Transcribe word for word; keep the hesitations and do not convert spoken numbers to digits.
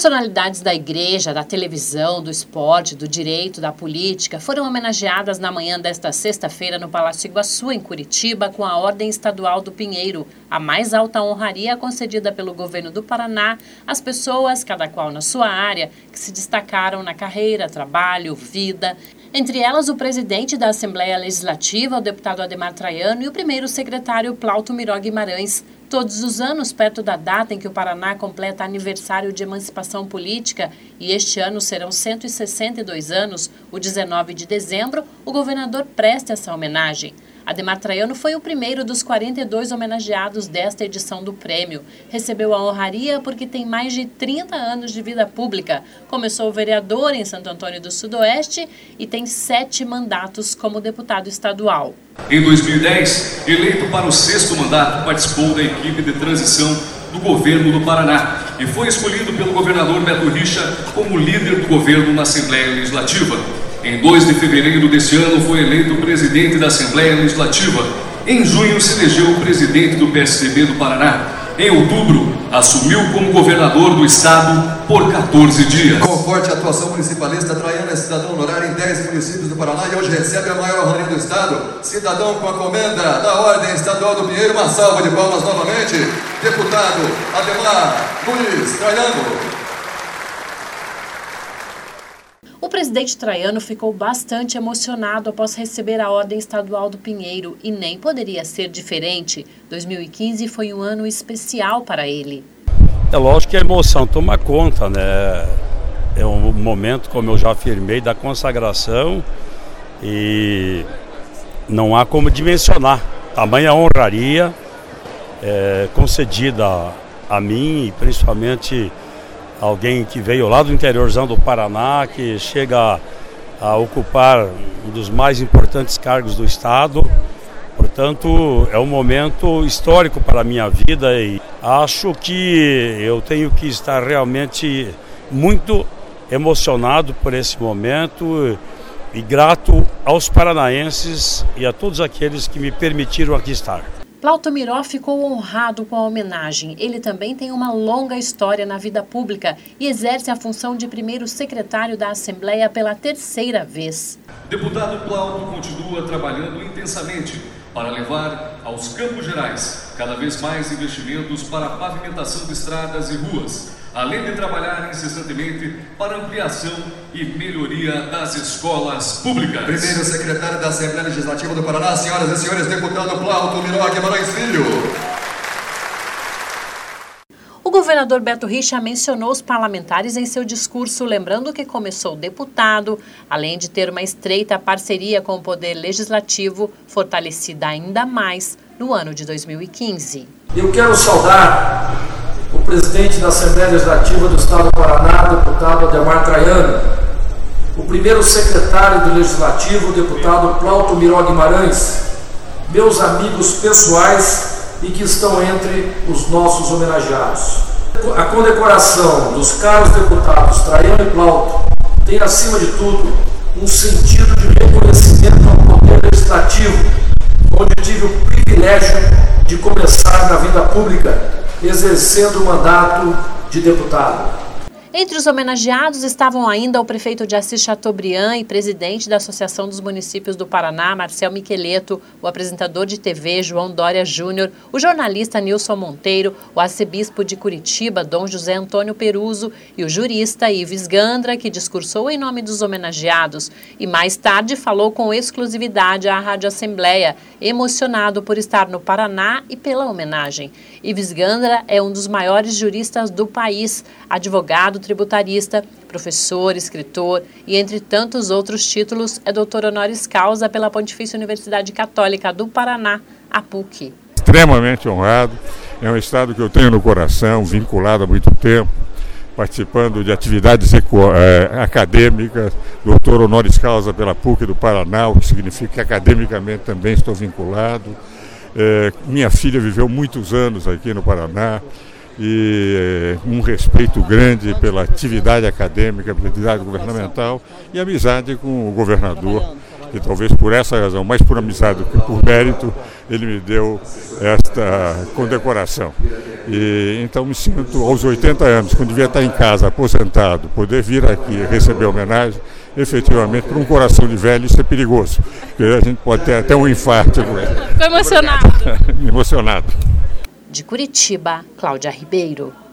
Personalidades da igreja, da televisão, do esporte, do direito, da política foram homenageadas na manhã desta sexta-feira no Palácio Iguaçu, em Curitiba, com a Ordem Estadual do Pinheiro, a mais alta honraria concedida pelo governo do Paraná às pessoas, cada qual na sua área, que se destacaram na carreira, trabalho, vida. Entre elas, o presidente da Assembleia Legislativa, o deputado Ademar Traiano, e o primeiro secretário Plauto Miró Guimarães. Todos os anos, perto da data em que o Paraná completa aniversário de emancipação política, e este ano serão cento e sessenta e dois anos, o dezenove de dezembro, o governador presta essa homenagem. Ademar Traiano foi o primeiro dos quarenta e dois homenageados desta edição do prêmio. Recebeu a honraria porque tem mais de trinta anos de vida pública. Começou vereador em Santo Antônio do Sudoeste e tem sete mandatos como deputado estadual. Em dois mil e dez, eleito para o sexto mandato, participou da equipe de transição do governo do Paraná e foi escolhido pelo governador Beto Richa como líder do governo na Assembleia Legislativa. Em dois de fevereiro deste ano, foi eleito presidente da Assembleia Legislativa. Em junho, se elegeu presidente do P S D B do Paraná. Em outubro, assumiu como governador do estado por quatorze dias. Com forte atuação municipalista, Traiano é cidadão honorário em dez municípios do Paraná e hoje recebe a maior honraria do estado. Cidadão com a comenda da Ordem Estadual do Pinheiro. Uma salva de palmas novamente. Deputado Ademar Luiz Traiano. O presidente Traiano ficou bastante emocionado após receber a Ordem Estadual do Pinheiro e nem poderia ser diferente. dois mil e quinze foi um ano especial para ele. É lógico que a emoção toma conta, né? É um momento, como eu já afirmei, da consagração e não há como dimensionar. Tamanha honraria é, concedida a, a mim e principalmente alguém que veio lá do interiorzão do Paraná, que chega a, a ocupar um dos mais importantes cargos do estado. Portanto, é um momento histórico para a minha vida e acho que eu tenho que estar realmente muito emocionado por esse momento e grato aos paranaenses e a todos aqueles que me permitiram aqui estar. Plauto Miró ficou honrado com a homenagem. Ele também tem uma longa história na vida pública e exerce a função de primeiro secretário da Assembleia pela terceira vez. Deputado Plauto continua trabalhando intensamente para levar aos Campos Gerais cada vez mais investimentos para a pavimentação de estradas e ruas, além de trabalhar incessantemente para ampliação e melhoria das escolas públicas. Primeiro secretário da Assembleia Legislativa do Paraná, senhoras e senhores, deputado Plauto Miró Guimarães Filho. O governador Beto Richa mencionou os parlamentares em seu discurso, lembrando que começou deputado, além de ter uma estreita parceria com o Poder Legislativo, fortalecida ainda mais no ano de dois mil e quinze. Eu quero saudar o presidente da Assembleia Legislativa do Estado do Paraná, deputado Ademar Traiano, o primeiro secretário do Legislativo, o deputado Plauto Miró Guimarães, meus amigos pessoais e que estão entre os nossos homenageados. A condecoração dos caros deputados Traiano e Plauto tem, acima de tudo, um sentido de reconhecimento ao Poder Legislativo, onde tive o privilégio de começar na vida pública, exercendo o mandato de deputado. Entre os homenageados estavam ainda o prefeito de Assis Chateaubriand e presidente da Associação dos Municípios do Paraná, Marcel Miqueleto, o apresentador de T V, João Dória Júnior, o jornalista Nilson Monteiro, o arcebispo de Curitiba, Dom José Antônio Peruso, e o jurista Ives Gandra, que discursou em nome dos homenageados e mais tarde falou com exclusividade à Rádio Assembleia, emocionado por estar no Paraná e pela homenagem. Ives Gandra é um dos maiores juristas do país, advogado tributarista, professor, escritor e, entre tantos outros títulos, é doutor honoris causa pela Pontifícia Universidade Católica do Paraná, a P U C. Extremamente honrado, é um estado que eu tenho no coração, vinculado há muito tempo, participando de atividades eco, é, acadêmicas, doutor honoris causa pela P U C do Paraná, o que significa que academicamente também estou vinculado. É, minha filha viveu muitos anos aqui no Paraná, e um respeito grande pela atividade acadêmica, pela atividade governamental e amizade com o governador, E talvez por essa razão, mais por amizade do que por mérito, ele me deu esta condecoração. E então me sinto, aos oitenta anos, quando devia estar em casa, aposentado, poder vir aqui receber homenagem, efetivamente, para um coração de velho, isso é perigoso, porque a gente pode ter até um infarto. Ficou emocionado. Emocionado. De Curitiba, Cláudia Ribeiro.